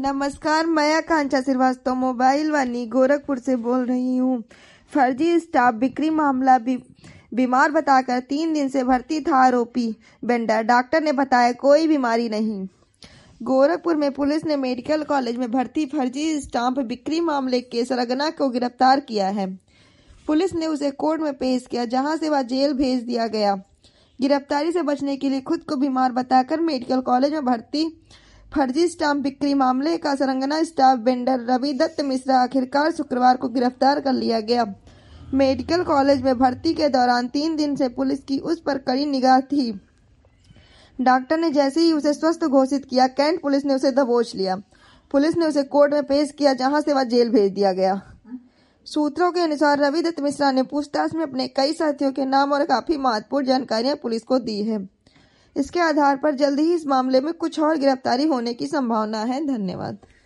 नमस्कार, मैं आकांक्षा श्रीवास्तव मोबाइल वानी गोरखपुर से बोल रही हूँ। फर्जी स्टाफ बिक्री मामला बीमार बताकर 3 दिन से भर्ती था आरोपी वेंडर। डॉक्टर ने बताया कोई बीमारी नहीं। गोरखपुर में पुलिस ने मेडिकल कॉलेज में भर्ती फर्जी स्टाम्प बिक्री मामले के सरगना को गिरफ्तार किया है। पुलिस ने उसे कोर्ट में पेश किया, जहां से वह जेल भेज दिया गया। गिरफ्तारी से बचने के लिए खुद को बीमार बताकर मेडिकल कॉलेज में भर्ती फर्जी स्टाम्प बिक्री मामले का सरगना स्टाफ वेंडर रवि दत्त मिश्रा आखिरकार शुक्रवार को गिरफ्तार कर लिया गया। मेडिकल कॉलेज में भर्ती के दौरान 3 दिन से पुलिस की उस पर कड़ी निगाह थी। डॉक्टर ने जैसे ही उसे स्वस्थ घोषित किया, कैंट पुलिस ने उसे दबोच लिया। पुलिस ने उसे कोर्ट में पेश किया, जहां से वह जेल भेज दिया गया। सूत्रों के अनुसार रवि दत्त मिश्रा ने पूछताछ में अपने कई साथियों के नाम और काफी महत्वपूर्ण जानकारियां पुलिस को दी है। इसके आधार पर जल्द ही इस मामले में कुछ और गिरफ्तारी होने की संभावना है। धन्यवाद।